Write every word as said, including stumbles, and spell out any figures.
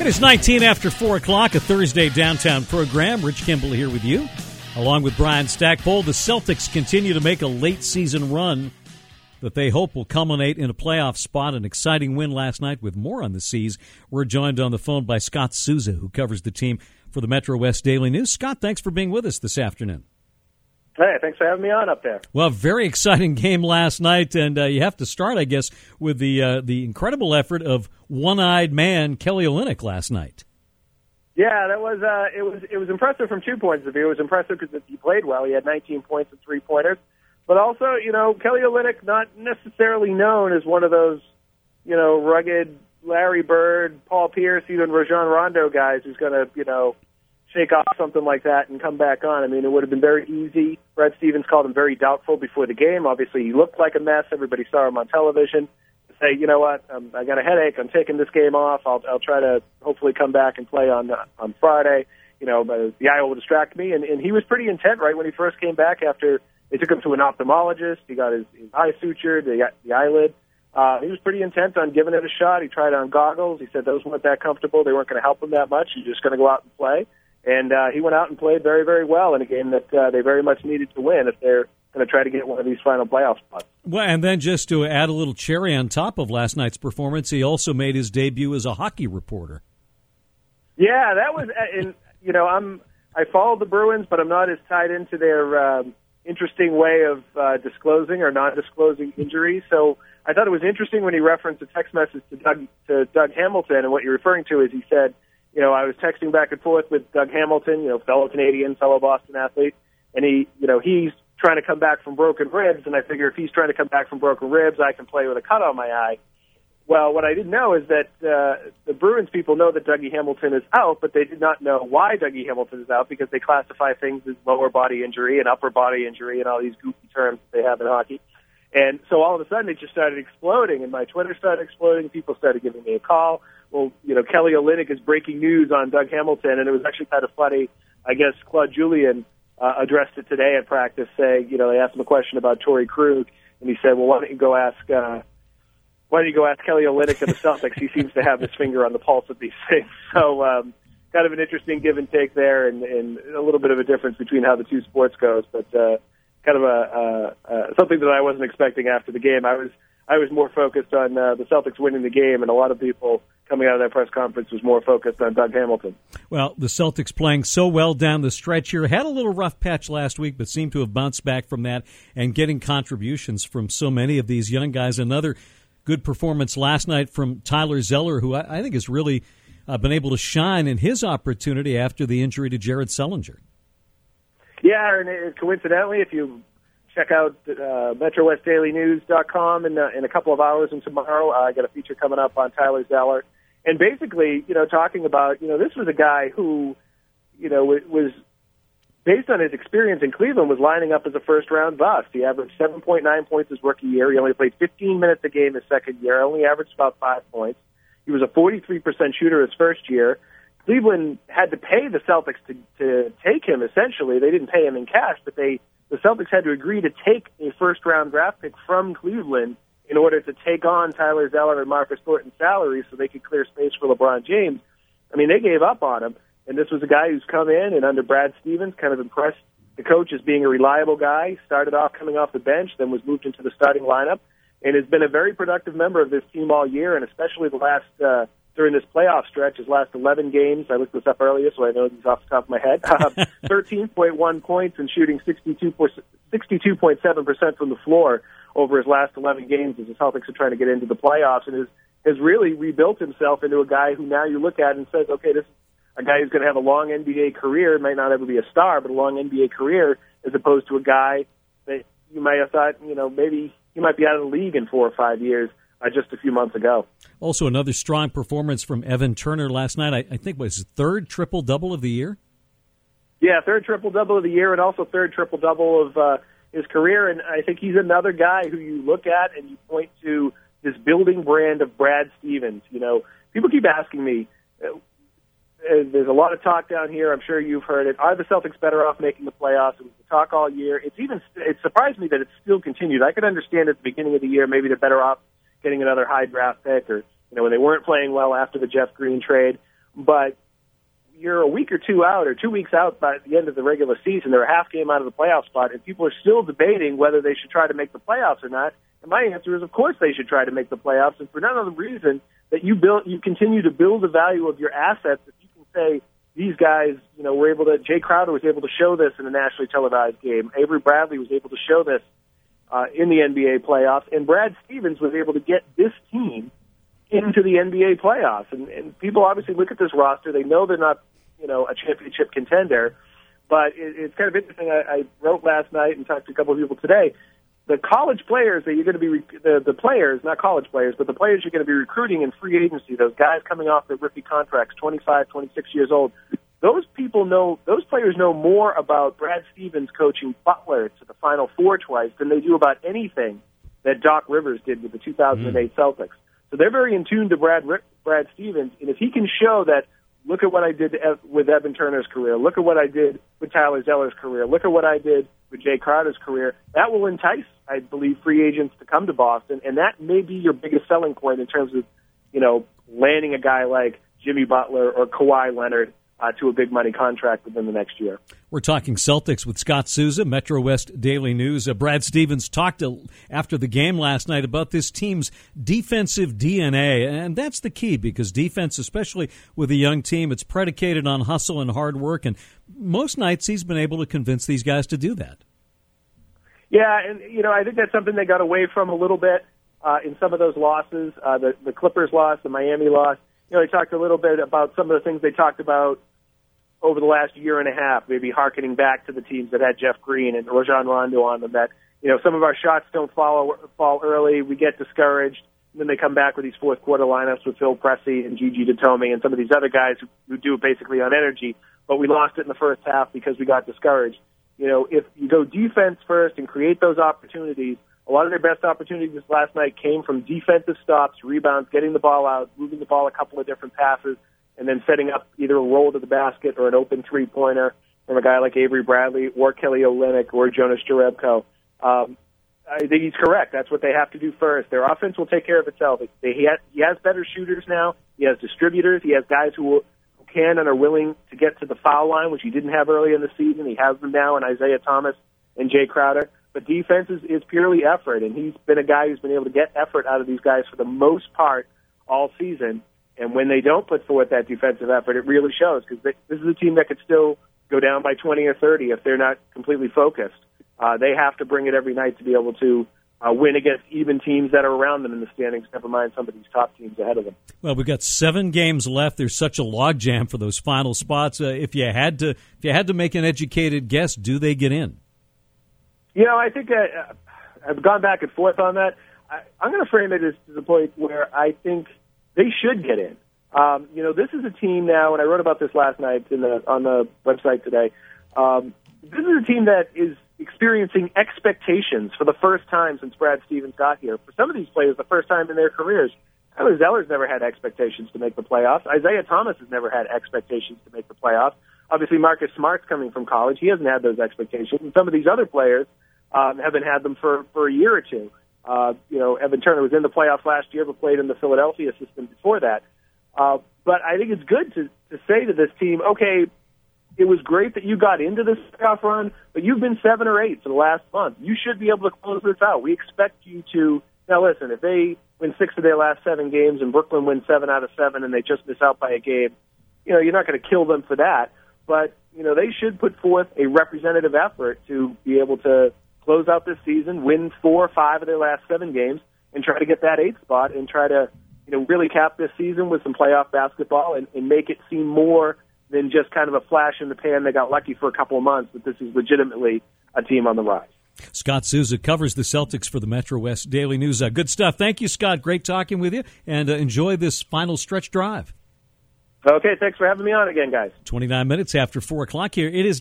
It is nineteen after four o'clock, a Thursday downtown program. Rich Kimball here with you, along with Brian Stackpole. The Celtics continue to make a late-season run that they hope will culminate in a playoff spot. An exciting win last night with more on the C's. We're joined on the phone by Scott Souza, who covers the team for the Metro West Daily News. Scott, thanks for being with us this afternoon. Hey, thanks for having me on up there. Well, very exciting game last night, and uh, you have to start, I guess, with the uh, the incredible effort of one-eyed man Kelly Olynyk last night. Yeah, that was uh, it was it was impressive from two points of view. It was impressive because he played well. He had nineteen points and three pointers, but also, you know, Kelly Olynyk not necessarily known as one of those, you know, rugged Larry Bird, Paul Pierce, even Rajon Rondo guys who's going to, you know, shake off something like that and come back on. I mean, it would have been very easy. Brad Stevens called him very doubtful before the game. Obviously, he looked like a mess. Everybody saw him on television. To say, you know what, um, I got a headache. I'm taking this game off. I'll, I'll try to hopefully come back and play on uh, on Friday. You know, but the eye will distract me. And, and he was pretty intent, right, when he first came back after they took him to an ophthalmologist. He got his, his eye sutured, the, the eyelid. Uh, he was pretty intent on giving it a shot. He tried on goggles. He said those weren't that comfortable. They weren't going to help him that much. He's just going to go out and play. And uh, he went out and played very, very well in a game that uh, they very much needed to win if they're going to try to get one of these final playoff spots. Well, and then just to add a little cherry on top of last night's performance, he also made his debut as a hockey reporter. Yeah, that was, and you know, I'm I followed the Bruins, but I'm not as tied into their um, interesting way of uh, disclosing or non-disclosing injuries. So I thought it was interesting when he referenced a text message to Doug to Doug Hamilton, and what you're referring to is he said, you know, I was texting back and forth with Doug Hamilton, you know, fellow Canadian, fellow Boston athlete, and he, you know, he's trying to come back from broken ribs, and I figure if he's trying to come back from broken ribs, I can play with a cut on my eye. Well, what I didn't know is that uh, the Bruins people know that Dougie Hamilton is out, but they did not know why Dougie Hamilton is out because they classify things as lower body injury and upper body injury and all these goofy terms that they have in hockey. And so all of a sudden it just started exploding, and my Twitter started exploding. People started giving me a call. Well, you know, Kelly Olynyk is breaking news on Doug Hamilton, and it was actually kind of funny. I guess Claude Julien uh, addressed it today at practice, saying, you know, they asked him a question about Torrey Krug, and he said, well, why don't you go ask, uh, why don't you go ask Kelly Olynyk of the Celtics? He seems to have his finger on the pulse of these things. So, um, kind of an interesting give and take there, and, and a little bit of a difference between how the two sports goes, but uh, kind of a uh, uh, something that I wasn't expecting after the game. I was I was more focused on uh, the Celtics winning the game, and a lot of people coming out of that press conference was more focused on Doug Hamilton. Well, the Celtics playing so well down the stretch here. Had a little rough patch last week, but seemed to have bounced back from that and getting contributions from so many of these young guys. Another good performance last night from Tyler Zeller, who I, I think has really uh, been able to shine in his opportunity after the injury to Jared Sullinger. Yeah, and it, coincidentally, if you check out uh, Metro West Daily News dot com in, uh, in a couple of hours and tomorrow, uh, I got a feature coming up on Tyler Zeller. And basically, you know, talking about, you know, this was a guy who, you know, was, based on his experience in Cleveland, was lining up as a first-round bust. He averaged seven point nine points his rookie year. He only played fifteen minutes a game his second year, only averaged about five points. He was a forty-three percent shooter his first year. Cleveland had to pay the Celtics to, to take him, essentially. They didn't pay him in cash, but they the Celtics had to agree to take a first-round draft pick from Cleveland in order to take on Tyler Zeller and Marcus Thornton's salaries so they could clear space for LeBron James. I mean, they gave up on him, and this was a guy who's come in and under Brad Stevens kind of impressed the coach as being a reliable guy, started off coming off the bench, then was moved into the starting lineup, and has been a very productive member of this team all year, and especially the last uh, during this playoff stretch, his last eleven games. I looked this up earlier, so I know these off the top of my head. Uh, thirteen point one points and shooting sixty-two point seven percent from the floor over his last eleven games as the Celtics are trying to get into the playoffs, and has, has really rebuilt himself into a guy who now you look at and says, okay, this is a guy who's going to have a long N B A career, might not ever be a star, but a long N B A career, as opposed to a guy that you might have thought, you know, maybe he might be out of the league in four or five years. Uh, just a few months ago. Also, another strong performance from Evan Turner last night. I, I think was his third triple-double of the year? Yeah, third triple-double of the year, and also third triple-double of uh, his career. And I think he's another guy who you look at and you point to this building brand of Brad Stevens. You know, people keep asking me, uh, there's a lot of talk down here. I'm sure you've heard it. Are the Celtics better off making the playoffs? It was the talk all year. It's even it surprised me that it's still continued. I could understand at the beginning of the year maybe they're better off getting another high draft pick, or you know when they weren't playing well after the Jeff Green trade. but you're a week or two out or two weeks out by the end of the regular season. They're a half game out of the playoff spot, and people are still debating whether they should try to make the playoffs or not. And my answer is, of course, they should try to make the playoffs, and for none other reason that you build, you continue to build the value of your assets. If you can say these guys, you know, were able to. Jay Crowder was able to show this in a nationally televised game. Avery Bradley was able to show this uh, in the N B A playoffs, and Brad Stevens was able to get this team into the N B A playoffs. And, and people obviously look at this roster. They know they're not, you know, a championship contender, but it, it's kind of interesting. I, I wrote last night and talked to a couple of people today. The college players that you're going to be, rec- the, the players, not college players, but the players you're going to be recruiting in free agency, those guys coming off their rookie contracts, twenty-five, twenty-six years old, those people know, those players know more about Brad Stevens coaching Butler to the Final Four twice than they do about anything that Doc Rivers did with the two thousand eight mm. Celtics. So they're very in tune to Brad Brad Stevens, and if he can show that, look at what I did to Ev- with Evan Turner's career, look at what I did with Tyler Zeller's career, look at what I did with Jay Crowder's career, that will entice, I believe, free agents to come to Boston, and that may be your biggest selling point in terms of, you know, landing a guy like Jimmy Butler or Kawhi Leonard uh, to a big money contract within the next year. We're talking Celtics with Scott Souza, Metro West Daily News. Uh, Brad Stevens talked to, after the game last night about this team's defensive D N A, and that's the key because defense, especially with a young team, it's predicated on hustle and hard work, and most nights he's been able to convince these guys to do that. Yeah, and, you know, I think that's something they got away from a little bit uh, in some of those losses, uh, the, the Clippers loss, the Miami loss. You know, they talked a little bit about some of the things they talked about over the last year and a half, maybe hearkening back to the teams that had Jeff Green and Rajon Rondo on them, that, you know, some of our shots don't follow, fall early, we get discouraged, and then they come back with these fourth quarter lineups with Phil Pressey and Gigi Datome and some of these other guys who, who do it basically on energy, but we lost it in the first half because we got discouraged. You know, if you go defense first and create those opportunities, a lot of their best opportunities last night came from defensive stops, rebounds, getting the ball out, moving the ball a couple of different passes, and then setting up either a roll to the basket or an open three-pointer from a guy like Avery Bradley or Kelly Olynyk or Jonas Jerebko. Um, I think he's correct. That's what they have to do first. Their offense will take care of itself. They, he, has, he has better shooters now. He has distributors. He has guys who, will, who can and are willing to get to the foul line, which he didn't have early in the season. He has them now in Isaiah Thomas and Jay Crowder. But defense is, is purely effort, and he's been a guy who's been able to get effort out of these guys for the most part all season. And when they don't put forth that defensive effort, it really shows because this is a team that could still go down by twenty or thirty if they're not completely focused. Uh, they have to bring it every night to be able to uh, win against even teams that are around them in the standings, never mind some of these top teams ahead of them. Well, we've got seven games left. There's such a logjam for those final spots. Uh, if you had to, if you had to make an educated guess, do they get in? You know, I think uh, I've gone back and forth on that. I, I'm going to frame it as to the point where I think they should get in. Um, you know, this is a team now, and I wrote about this last night in the, on the website today. Um, this is a team that is experiencing expectations for the first time since Brad Stevens got here. For some of these players, the first time in their careers. Tyler Zeller's never had expectations to make the playoffs. Isaiah Thomas has never had expectations to make the playoffs. Obviously, Marcus Smart's coming from college. He hasn't had those expectations. And some of these other players um, haven't had them for, for a year or two. Uh, you know, Evan Turner was in the playoffs last year, but played in the Philadelphia system before that. Uh, but I think it's good to, to say to this team, okay, it was great that you got into this playoff run, but you've been seven or eight for the last month. You should be able to close this out. We expect you to. Now, listen, if they win six of their last seven games and Brooklyn wins seven out of seven and they just miss out by a game, you know, you're not going to kill them for that. But, you know, they should put forth a representative effort to be able to close out this season, win four or five of their last seven games, and try to get that eighth spot and try to, you know, really cap this season with some playoff basketball and, and make it seem more than just kind of a flash in the pan. They got lucky for a couple of months, but this is legitimately a team on the rise. Scott Souza covers the Celtics for the Metro West Daily News. Uh, good stuff. Thank you, Scott. Great talking with you, and uh, enjoy this final stretch drive. Okay, thanks for having me on again, guys. twenty-nine minutes after four o'clock here. It is